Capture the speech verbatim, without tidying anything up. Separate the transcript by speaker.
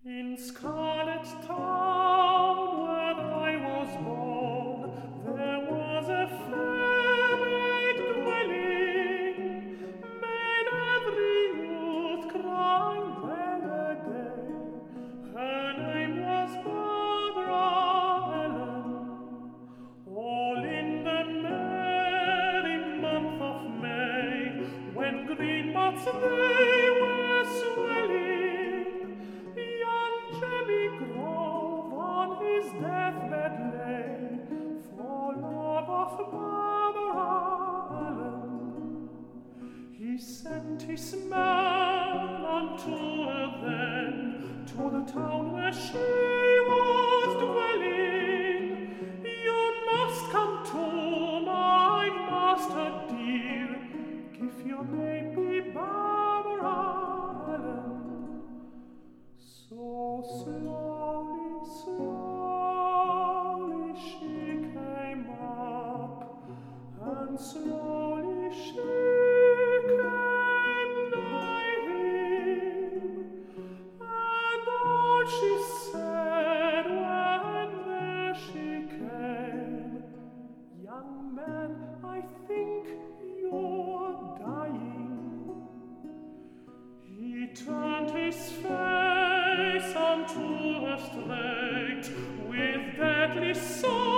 Speaker 1: In Scarlet Town, where I was born, there was a fair maid dwelling, made every youth cry well a day. Her name was Barbara Allen. All in the merry month of May, when green buds they were swelling, young Jemmy Grove on his deathbed lay, for love of Barbara Allen. He sent his man unto her then, to the town where she was dwelling. You must come to my master dear, if your name be Barbara Allen. So slowly, slowly she came up, and slowly she came nigh him, and all she said when there she came, "Young man, I think you're dying." He turned his face unto her straight, with deadly sorrow